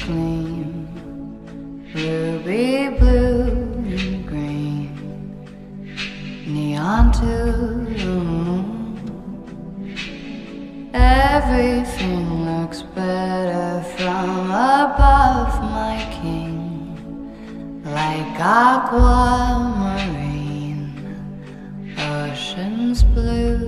gleam, ruby blue and green, neon to the moon. Everything looks better from above, my king, like aquamarine, oceans blue.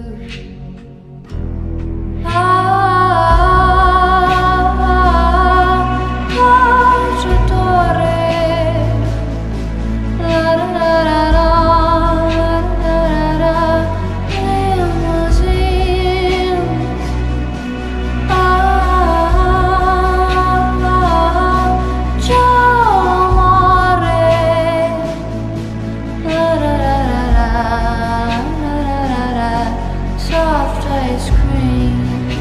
Soft ice cream.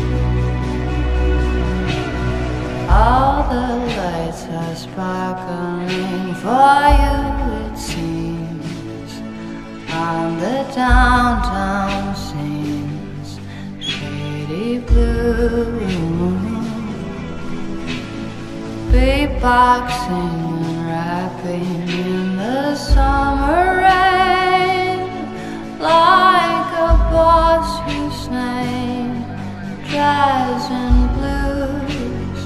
All the lights are sparkling for you, it seems, on the downtown scenes, shady blue. Beatboxing and rapping in the summer rain, like a boss whose name jazz and blues.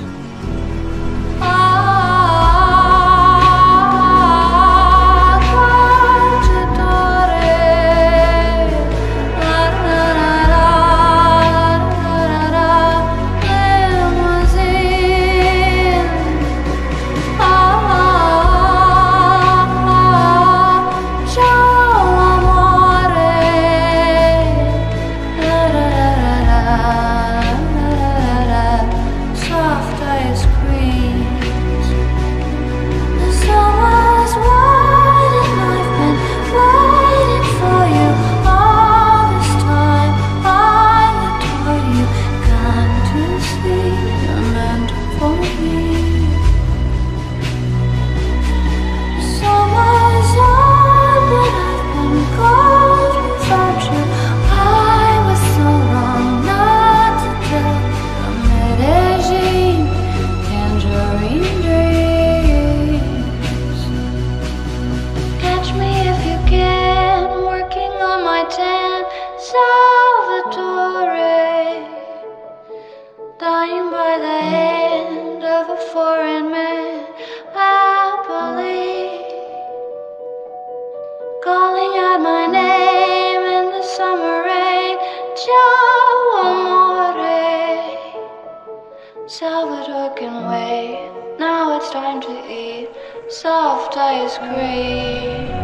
Salvatore, dying by the hand of a foreign man, happily calling out my name in the summer rain. Ciao amore. Salvatore can wait, now it's time to eat soft ice cream.